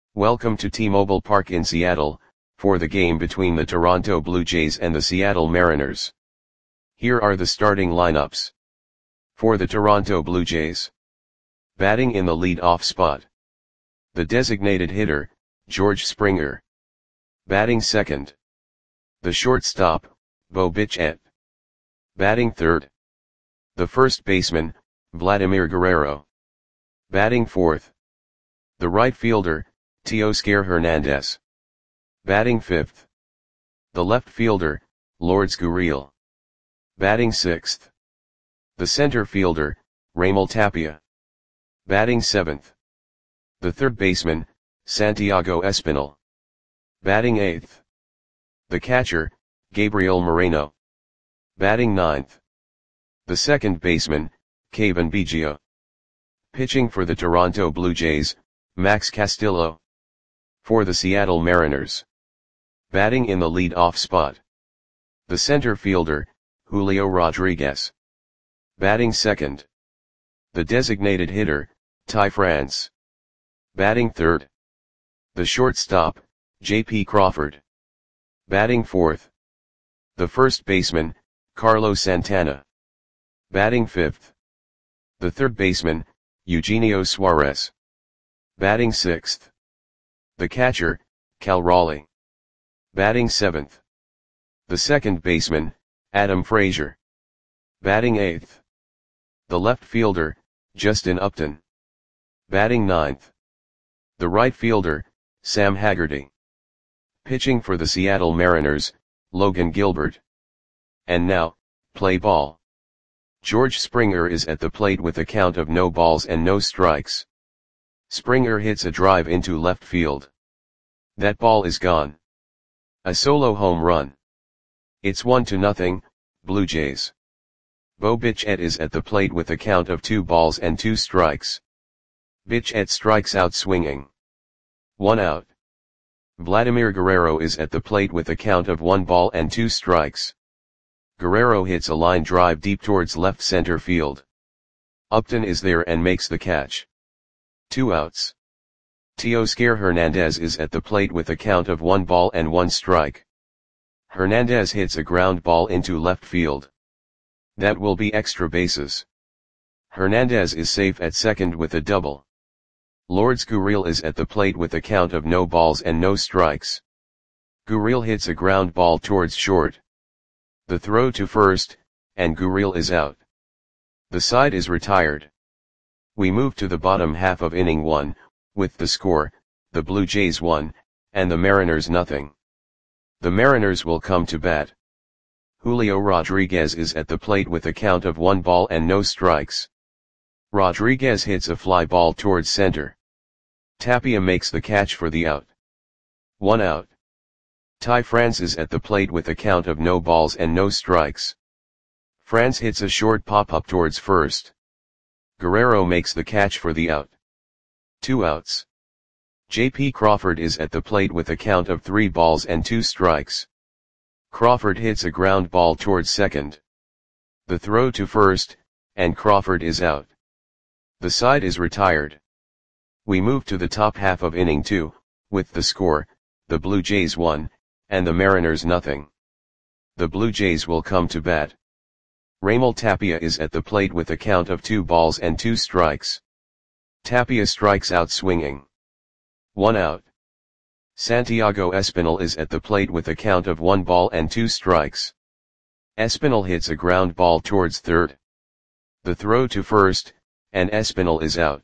Welcome to T-Mobile Park in Seattle, for the game between the Toronto Blue Jays and the Seattle Mariners. Here are the starting lineups. For the Toronto Blue Jays. Batting in the lead-off spot. The designated hitter, George Springer. Batting second. The shortstop, Bo Bichette. Batting third. The first baseman, Vladimir Guerrero. Batting fourth. The right fielder, Teoscar Hernandez. Batting fifth. The left fielder, Lourdes Gurriel. Batting sixth. The center fielder, Raimel Tapia. Batting seventh. The third baseman, Santiago Espinal. Batting eighth. The catcher, Gabriel Moreno. Batting ninth. The second baseman, Cavan Biggio. Pitching for the Toronto Blue Jays, Max Castillo. For the Seattle Mariners. Batting in the lead-off spot. The center fielder, Julio Rodriguez. Batting second. The designated hitter, Ty France. Batting third. The shortstop, J.P. Crawford. Batting fourth. The first baseman, Carlos Santana. Batting fifth. The third baseman, Eugenio Suarez. Batting sixth. The catcher, Cal Raleigh. Batting seventh. The second baseman, Adam Frazier. Batting eighth. The left fielder, Justin Upton. Batting ninth. The right fielder, Sam Haggerty. Pitching for the Seattle Mariners, Logan Gilbert. And now, play ball. George Springer is at the plate with a count of no balls and no strikes. Springer hits a drive into left field. That ball is gone. A solo home run. It's 1-0, Blue Jays. Bo Bichette is at the plate with a count of 2 balls and 2 strikes. Bichette strikes out swinging. 1 out. Vladimir Guerrero is at the plate with a count of 1 ball and 2 strikes. Guerrero hits a line drive deep towards left center field. Upton is there and makes the catch. 2 outs. Teoscar Hernandez is at the plate with a count of 1 ball and 1 strike. Hernandez hits a ground ball into left field. That will be extra bases. Hernandez is safe at second with a double. Lourdes Gurriel is at the plate with a count of no balls and no strikes. Gurriel hits a ground ball towards short. The throw to first, and Gurriel is out. The side is retired. We move to the bottom half of inning 1, with the score, the Blue Jays 1, and the Mariners 0. The Mariners will come to bat. Julio Rodriguez is at the plate with a count of 1 ball and no strikes. Rodriguez hits a fly ball towards center. Tapia makes the catch for the out. 1 out. Ty France is at the plate with a count of no balls and no strikes. France hits a short pop-up towards first. Guerrero makes the catch for the out. 2 outs. J.P. Crawford is at the plate with a count of 3 balls and 2 strikes. Crawford hits a ground ball towards second. The throw to first, and Crawford is out. The side is retired. We move to the top half of inning 2, with the score, the Blue Jays 1, and the Mariners 0. The Blue Jays will come to bat. Raimel Tapia is at the plate with a count of 2 balls and 2 strikes. Tapia strikes out swinging. 1 out. Santiago Espinal is at the plate with a count of 1 ball and 2 strikes. Espinal hits a ground ball towards third. The throw to first, and Espinal is out.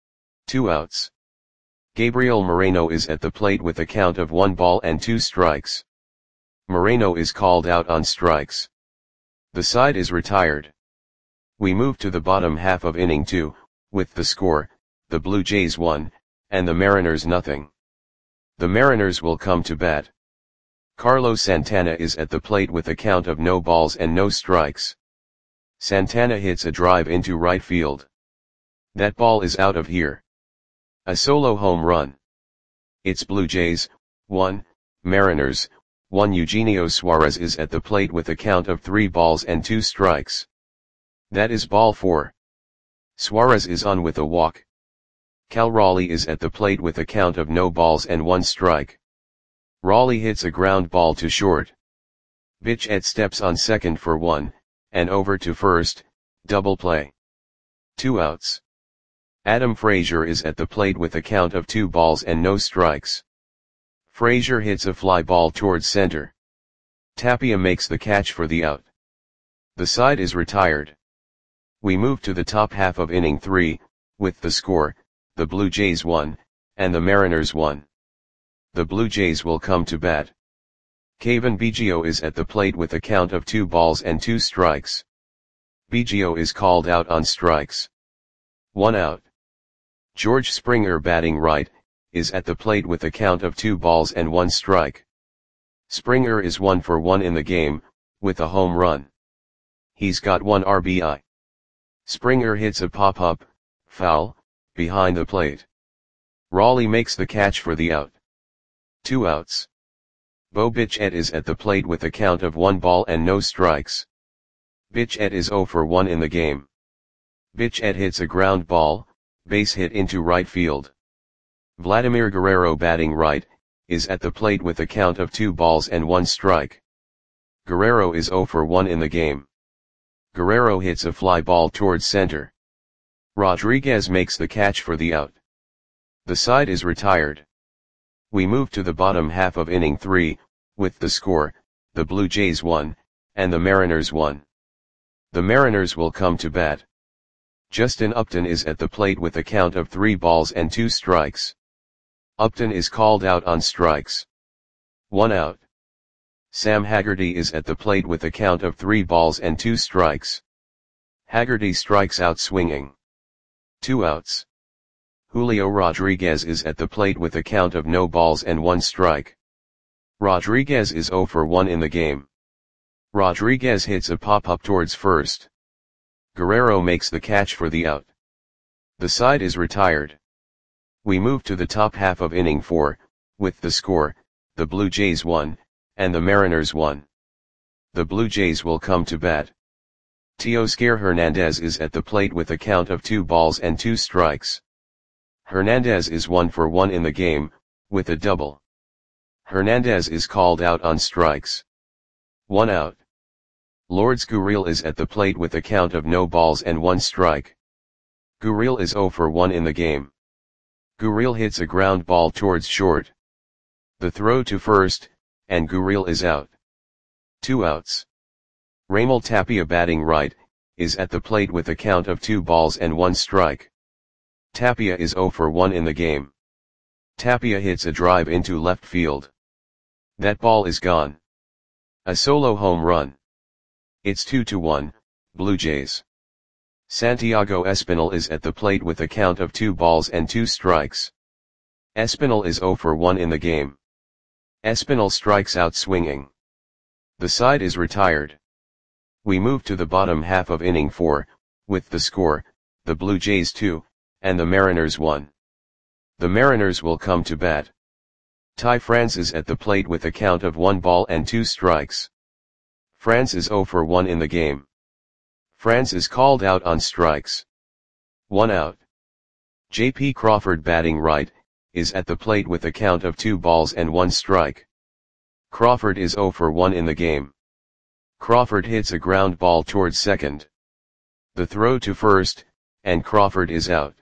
2 outs. Gabriel Moreno is at the plate with a count of 1 ball and 2 strikes. Moreno is called out on strikes. The side is retired. We move to the bottom half of inning 2, with the score, the Blue Jays 1, and the Mariners 0. The Mariners will come to bat. Carlos Santana is at the plate with a count of no balls and no strikes. Santana hits a drive into right field. That ball is out of here. A solo home run. It's Blue Jays, 1, Mariners, 1. Eugenio Suarez is at the plate with a count of 3 balls and 2 strikes. That is ball 4. Suarez is on with a walk. Cal Raleigh is at the plate with a count of no balls and 1 strike. Raleigh hits a ground ball to short. Bichette steps on second for 1, and over to first, double play. 2 outs. Adam Frazier is at the plate with a count of 2 balls and no strikes. Frazier hits a fly ball towards center. Tapia makes the catch for the out. The side is retired. We move to the top half of inning 3, with the score, the Blue Jays 1, and the Mariners 1. The Blue Jays will come to bat. Cavan Biggio is at the plate with a count of 2 balls and 2 strikes. Biggio is called out on strikes. 1 out. George Springer, batting right, is at the plate with a count of 2 balls and 1 strike. Springer is 1 for 1 in the game, with a home run. He's got 1 RBI. Springer hits a pop-up, foul, behind the plate. Raleigh makes the catch for the out. 2 outs. Bo Bichette is at the plate with a count of 1 ball and no strikes. Bichette is 0 for 1 in the game. Bichette hits a ground ball, base hit into right field. Vladimir Guerrero, batting right, is at the plate with a count of 2 balls and 1 strike. Guerrero is 0 for 1 in the game. Guerrero hits a fly ball towards center. Rodriguez makes the catch for the out. The side is retired. We move to the bottom half of inning 3, with the score, the Blue Jays 1, and the Mariners 1. The Mariners will come to bat. Justin Upton is at the plate with a count of 3 balls and 2 strikes. Upton is called out on strikes. 1 out. Sam Haggerty is at the plate with a count of 3 balls and 2 strikes. Haggerty strikes out swinging. 2 outs. Julio Rodriguez is at the plate with a count of no balls and 1 strike. Rodriguez is 0 for 1 in the game. Rodriguez hits a pop-up towards first. Guerrero makes the catch for the out. The side is retired. We move to the top half of inning 4, with the score, the Blue Jays 1, and the Mariners 1. The Blue Jays will come to bat. Teoscar Hernandez is at the plate with a count of 2 balls and 2 strikes. Hernandez is 1 for 1 in the game, with a double. Hernandez is called out on strikes. 1 out. Lourdes Gurriel is at the plate with a count of no balls and 1 strike. Gurriel is 0 for 1 in the game. Gurriel hits a ground ball towards short. The throw to first, and Gurriel is out. 2 outs. Raimel Tapia, batting right, is at the plate with a count of 2 balls and 1 strike. Tapia is 0 for 1 in the game. Tapia hits a drive into left field. That ball is gone. A solo home run. It's 2-1, Blue Jays. Santiago Espinal is at the plate with a count of 2 balls and 2 strikes. Espinal is 0 for 1 in the game. Espinal strikes out swinging. The side is retired. We move to the bottom half of inning 4, with the score, the Blue Jays 2, and the Mariners 1. The Mariners will come to bat. Ty France is at the plate with a count of 1 ball and 2 strikes. France is 0 for 1 in the game. France is called out on strikes. 1 out. J.P. Crawford, batting right, is at the plate with a count of 2 balls and 1 strike. Crawford is 0 for 1 in the game. Crawford hits a ground ball towards second. The throw to first, and Crawford is out.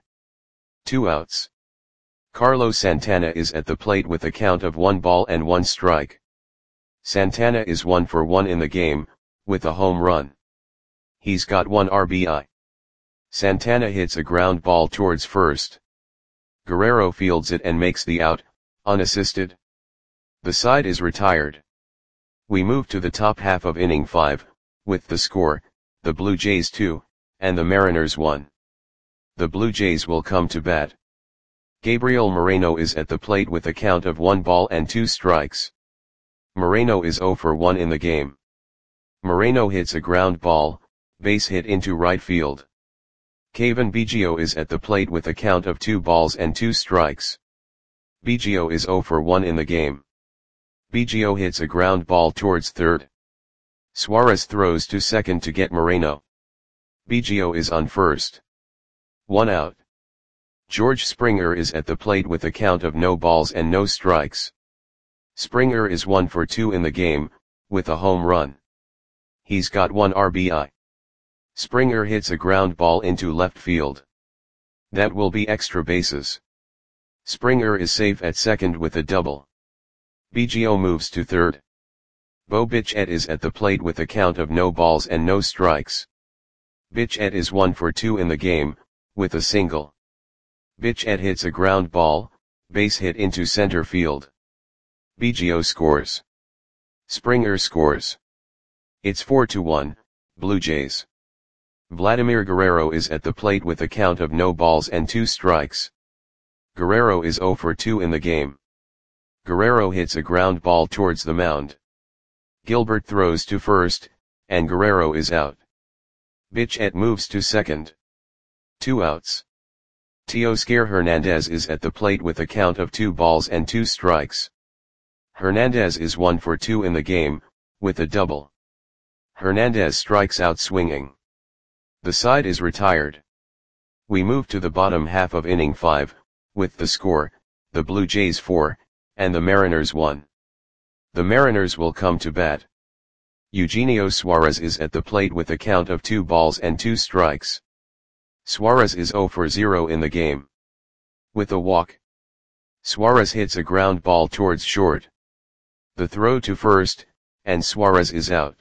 2 outs. Carlos Santana is at the plate with a count of 1 ball and 1 strike. Santana is 1 for 1 in the game, with a home run. He's got 1 RBI. Santana hits a ground ball towards first. Guerrero fields it and makes the out, unassisted. The side is retired. We move to the top half of inning 5, with the score, the Blue Jays 2, and the Mariners 1. The Blue Jays will come to bat. Gabriel Moreno is at the plate with a count of 1 ball and 2 strikes. Moreno is 0 for 1 in the game. Moreno hits a ground ball, base hit into right field. Cavan Biggio is at the plate with a count of 2 balls and 2 strikes. Biggio is 0 for 1 in the game. Biggio hits a ground ball towards third. Suarez throws to second to get Moreno. Biggio is on first. 1 out. George Springer is at the plate with a count of no balls and no strikes. Springer is 1 for 2 in the game, with a home run. He's got 1 RBI. Springer hits a ground ball into left field. That will be extra bases. Springer is safe at second with a double. Biggio moves to third. Bo Bichette is at the plate with a count of no balls and no strikes. Bichette is 1 for 2 in the game, with a single. Bichette hits a ground ball, base hit into center field. Biggio scores. Springer scores. It's 4-1, Blue Jays. Vladimir Guerrero is at the plate with a count of no balls and 2 strikes. Guerrero is 0 for 2 in the game. Guerrero hits a ground ball towards the mound. Gilbert throws to first, and Guerrero is out. Bichette moves to second. 2 outs. Teoscar Hernandez is at the plate with a count of 2 balls and 2 strikes. Hernandez is 1 for 2 in the game, with a double. Hernandez strikes out swinging. The side is retired. We move to the bottom half of inning 5, with the score, the Blue Jays 4, and the Mariners 1. The Mariners will come to bat. Eugenio Suarez is at the plate with a count of 2 balls and 2 strikes. Suarez is 0 for 0 in the game. With a walk. Suarez hits a ground ball towards short. The throw to first, and Suarez is out.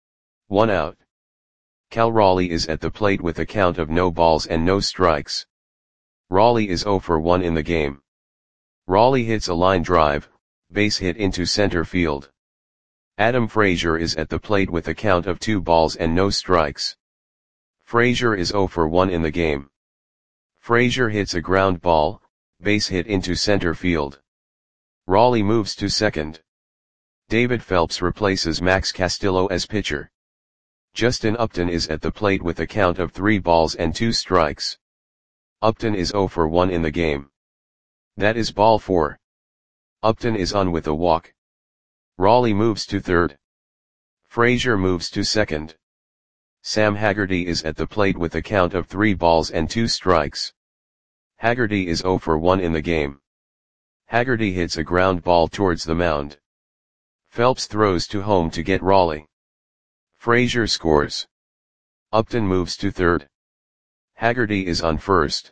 1 out. Cal Raleigh is at the plate with a count of no balls and no strikes. Raleigh is 0 for 1 in the game. Raleigh hits a line drive, base hit into center field. Adam Frazier is at the plate with a count of 2 balls and no strikes. Frazier is 0 for 1 in the game. Frazier hits a ground ball, base hit into center field. Raleigh moves to second. David Phelps replaces Max Castillo as pitcher. Justin Upton is at the plate with a count of 3 balls and 2 strikes. Upton is 0 for 1 in the game. That is ball 4. Upton is on with a walk. Raleigh moves to third. Frazier moves to second. Sam Haggerty is at the plate with a count of 3 balls and 2 strikes. Haggerty is 0 for 1 in the game. Haggerty hits a ground ball towards the mound. Phelps throws to home to get Raleigh. Frazier scores. Upton moves to third. Haggerty is on first.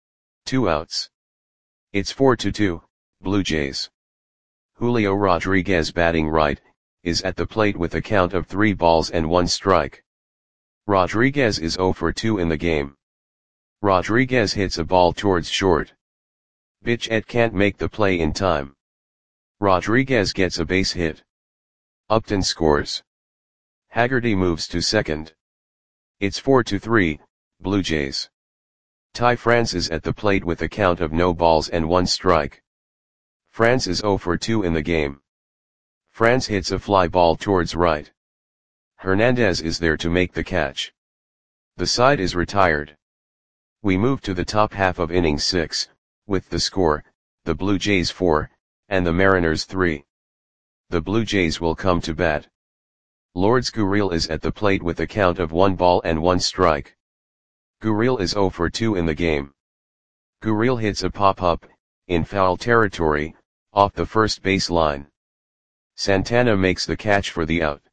2 outs. It's 4-2, Blue Jays. Julio Rodriguez batting right, is at the plate with a count of 3 balls and 1 strike. Rodriguez is 0 for 2 in the game. Rodriguez hits a ball towards short. Bichette can't make the play in time. Rodriguez gets a base hit. Upton scores. Haggerty moves to second. It's 4-3, Blue Jays. Ty France is at the plate with a count of no balls and 1 strike. France is 0 for 2 in the game. France hits a fly ball towards right. Hernandez is there to make the catch. The side is retired. We move to the top half of inning 6, with the score, the Blue Jays 4, and the Mariners 3. The Blue Jays will come to bat. Lourdes Gurriel is at the plate with a count of 1 ball and 1 strike. Gurriel is 0 for 2 in the game. Gurriel hits a pop-up, in foul territory, off the first base line. Santana makes the catch for the out.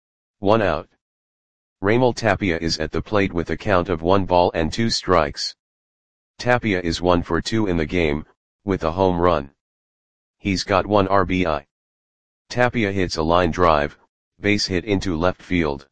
1 out. Raimel Tapia is at the plate with a count of 1 ball and 2 strikes. Tapia is 1 for 2 in the game, with a home run. He's got 1 RBI. Tapia hits a line drive, base hit into left field.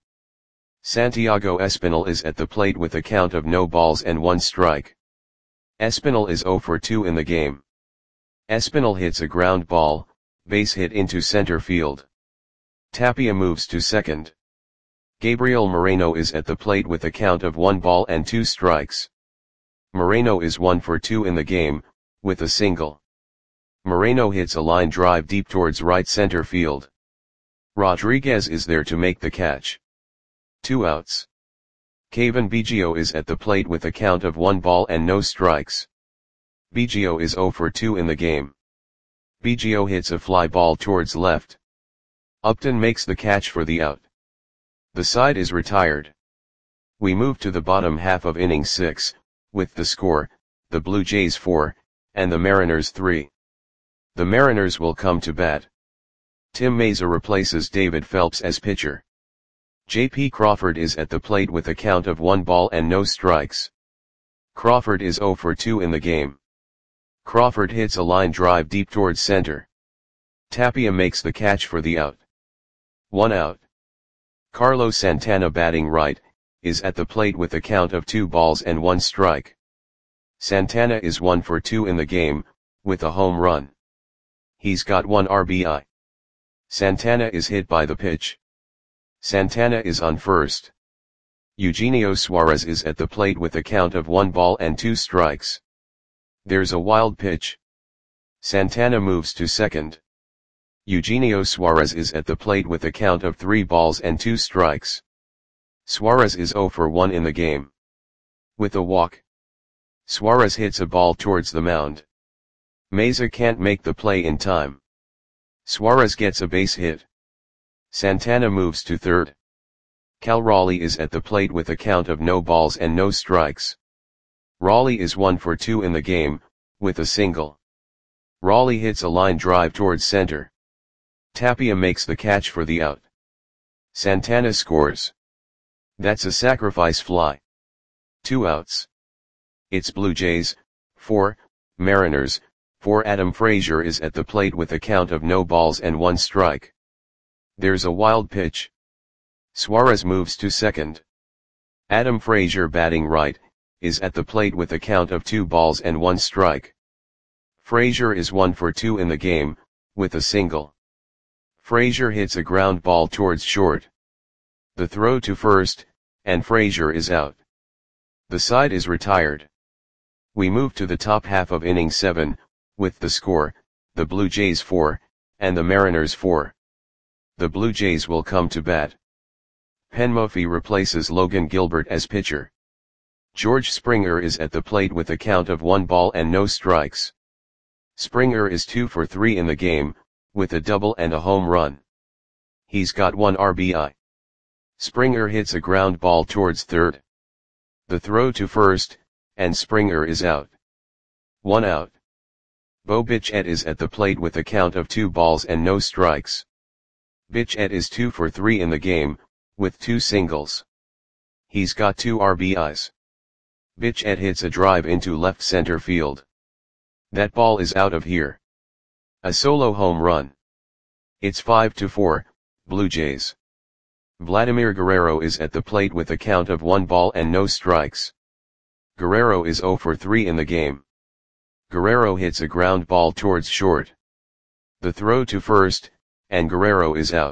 Santiago Espinal is at the plate with a count of no balls and 1 strike. Espinal is 0 for 2 in the game. Espinal hits a ground ball, base hit into center field. Tapia moves to second. Gabriel Moreno is at the plate with a count of 1 ball and 2 strikes. Moreno is 1 for 2 in the game, with a single. Moreno hits a line drive deep towards right center field. Rodriguez is there to make the catch. 2 outs. Cavan Biggio is at the plate with a count of 1 ball and no strikes. Biggio is 0 for 2 in the game. Biggio hits a fly ball towards left. Upton makes the catch for the out. The side is retired. We move to the bottom half of inning 6, with the score, the Blue Jays 4, and the Mariners 3. The Mariners will come to bat. Tim Mayza replaces David Phelps as pitcher. J.P. Crawford is at the plate with a count of 1 ball and no strikes. Crawford is 0 for 2 in the game. Crawford hits a line drive deep towards center. Tapia makes the catch for the out. 1 out. Carlos Santana, batting right, is at the plate with a count of 2 balls and 1 strike. Santana is 1 for 2 in the game, with a home run. He's got 1 RBI. Santana is hit by the pitch. Santana is on first. Eugenio Suarez is at the plate with a count of 1 ball and 2 strikes. There's a wild pitch. Santana moves to second. Eugenio Suarez is at the plate with a count of 3 balls and 2 strikes. Suarez is 0 for 1 in the game. With a walk, Suarez hits a ball towards the mound. Mayza can't make the play in time. Suarez gets a base hit. Santana moves to third. Cal Raleigh is at the plate with a count of no balls and no strikes. Raleigh is 1 for 2 in the game, with a single. Raleigh hits a line drive towards center. Tapia makes the catch for the out. Santana scores. That's a sacrifice fly. 2 outs. It's Blue Jays 4, Mariners 4. Adam Frazier is at the plate with a count of no balls and 1 strike. There's a wild pitch. Suarez moves to second. Adam Frazier, batting right, is at the plate with a count of 2 balls and 1 strike. Frazier is 1 for 2 in the game, with a single. Frazier hits a ground ball towards short. The throw to first, and Frazier is out. The side is retired. We move to the top half of inning 7, with the score, the Blue Jays 4, and the Mariners 4. The Blue Jays will come to bat. Penn Muffy replaces Logan Gilbert as pitcher. George Springer is at the plate with a count of 1 ball and no strikes. Springer is 2 for 3 in the game, with a double and a home run. He's got 1 RBI. Springer hits a ground ball towards third. The throw to first, and Springer is out. 1 out. Bo Bichette is at the plate with a count of 2 balls and no strikes. Bichette is 2 for 3 in the game, with 2 singles. He's got 2 RBIs. Bichette hits a drive into left center field. That ball is out of here. A solo home run. It's 5-4, Blue Jays. Vladimir Guerrero is at the plate with a count of 1 ball and no strikes. Guerrero is 0 for 3 in the game. Guerrero hits a ground ball towards short. The throw to first, and Guerrero is out.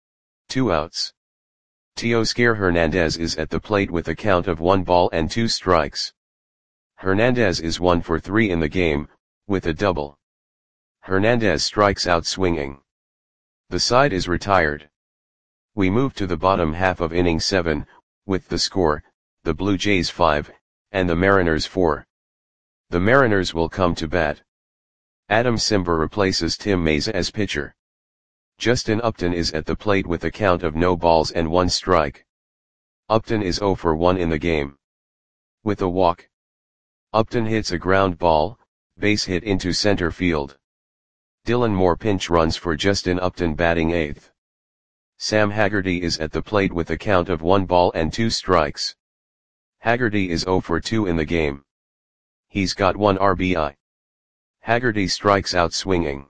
2 outs. Teoscar Hernandez is at the plate with a count of 1 ball and 2 strikes. Hernandez is 1 for 3 in the game, with a double. Hernandez strikes out swinging. The side is retired. We move to the bottom half of inning 7, with the score, the Blue Jays 5, and the Mariners 4. The Mariners will come to bat. Adam Cimber replaces Tim Mayza as pitcher. Justin Upton is at the plate with a count of no balls and 1 strike. Upton is 0 for 1 in the game. With a walk, Upton hits a ground ball, base hit into center field. Dylan Moore pinch runs for Justin Upton, batting 8th. Sam Haggerty is at the plate with a count of 1 ball and 2 strikes. Haggerty is 0 for 2 in the game. He's got 1 RBI. Haggerty strikes out swinging.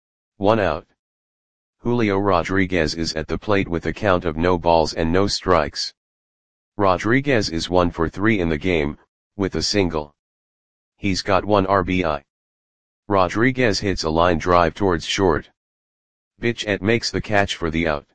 1 out. Julio Rodriguez is at the plate with a count of no balls and no strikes. Rodriguez is 1 for 3 in the game, with a single. He's got 1 RBI. Rodriguez hits a line drive towards short. Bichette makes the catch for the out.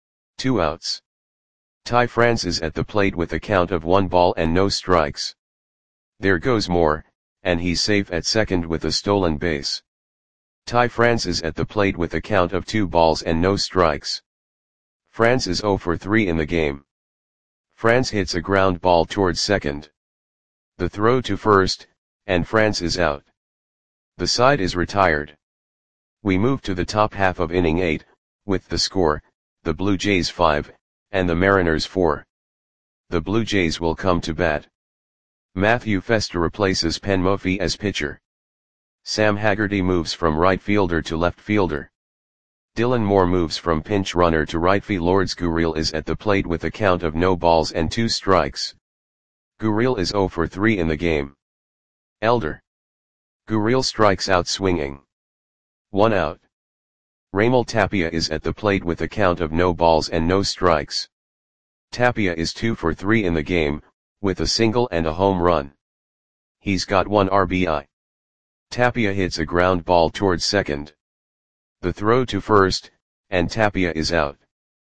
2 outs. Ty France is at the plate with a count of 1 ball and no strikes. There goes Moore, and he's safe at second with a stolen base. Ty France is at the plate with a count of 2 balls and no strikes. France is 0 for 3 in the game. France hits a ground ball towards second. The throw to first, and France is out. The side is retired. We move to the top half of inning 8, with the score, the Blue Jays 5, and the Mariners 4. The Blue Jays will come to bat. Matthew Festa replaces Penn Murphy as pitcher. Sam Haggerty moves from right fielder to left fielder. Dylan Moore moves from pinch runner to right field. Lourdes Gurriel is at the plate with a count of no balls and 2 strikes. Gurriel is 0 for 3 in the game. Elder. Gurriel strikes out swinging. 1 out. Raimel Tapia is at the plate with a count of no balls and no strikes. Tapia is 2 for 3 in the game, with a single and a home run. He's got 1 RBI. Tapia hits a ground ball towards second. The throw to first, and Tapia is out.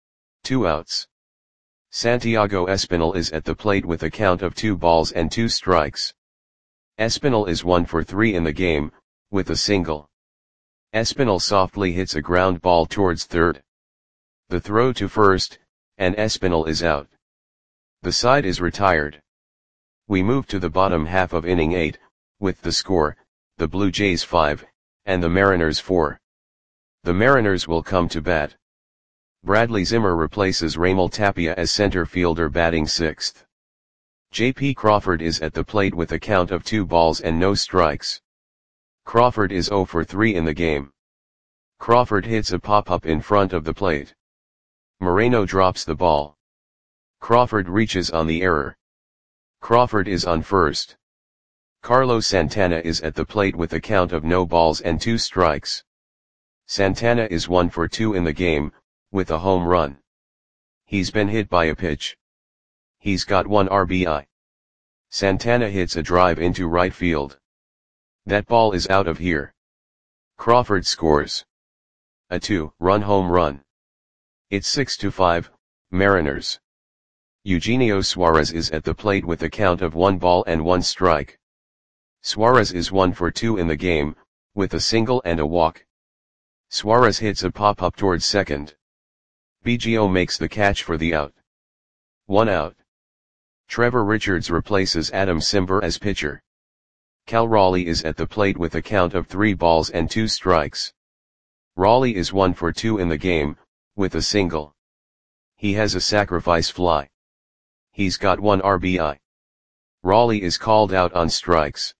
2 outs. Santiago Espinal is at the plate with a count of 2 balls and 2 strikes. Espinal is 1 for 3 in the game, with a single. Espinal softly hits a ground ball towards third. The throw to first, and Espinal is out. The side is retired. We move to the bottom half of inning 8, with the score, the Blue Jays 5, and the Mariners 4. The Mariners will come to bat. Bradley Zimmer replaces Raimel Tapia as center fielder batting 6th. J.P. Crawford is at the plate with a count of 2 balls and no strikes. Crawford is 0 for 3 in the game. Crawford hits a pop-up in front of the plate. Moreno drops the ball. Crawford reaches on the error. Crawford is on first. Carlos Santana is at the plate with a count of no balls and 2 strikes. Santana is 1 for 2 in the game, with a home run. He's been hit by a pitch. He's got 1 RBI. Santana hits a drive into right field. That ball is out of here. Crawford scores a 2-run home run. It's 6-5, Mariners. Eugenio Suarez is at the plate with a count of 1 ball and 1 strike. Suarez is 1 for 2 in the game, with a single and a walk. Suarez hits a pop-up towards second. Biggio makes the catch for the out. 1 out. Trevor Richards replaces Adam Cimber as pitcher. Cal Raleigh is at the plate with a count of 3 balls and 2 strikes. Raleigh is 1 for 2 in the game, with a single. He has a sacrifice fly. He's got 1 RBI. Raleigh is called out on strikes.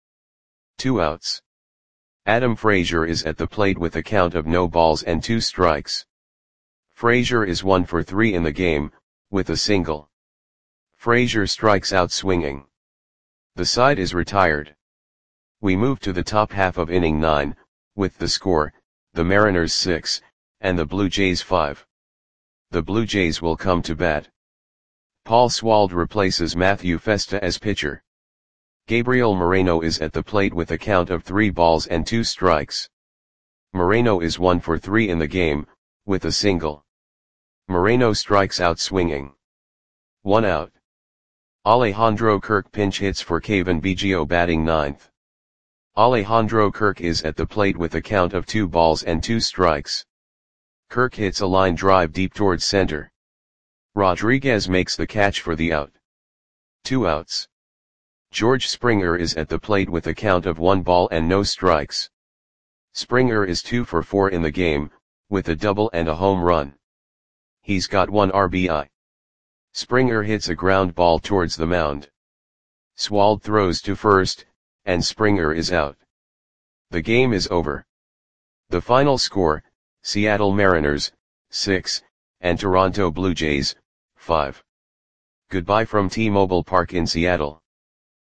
2 outs. Adam Frazier is at the plate with a count of no balls and 2 strikes. Frazier is 1 for 3 in the game, with a single. Frazier strikes out swinging. The side is retired. We move to the top half of inning 9, with the score, the Mariners 6, and the Blue Jays 5. The Blue Jays will come to bat. Paul Swald replaces Matthew Festa as pitcher. Gabriel Moreno is at the plate with a count of 3 balls and 2 strikes. Moreno is 1 for 3 in the game, with a single. Moreno strikes out swinging. 1 out. Alejandro Kirk pinch hits for Cavan Biggio batting 9th. Alejandro Kirk is at the plate with a count of 2 balls and 2 strikes. Kirk hits a line drive deep towards center. Rodriguez makes the catch for the out. 2 outs. George Springer is at the plate with a count of 1 ball and no strikes. Springer is 2 for 4 in the game, with a double and a home run. He's got 1 RBI. Springer hits a ground ball towards the mound. Swald throws to first, and Springer is out. The game is over. The final score, Seattle Mariners, 6, and Toronto Blue Jays, 5. Goodbye from T-Mobile Park in Seattle.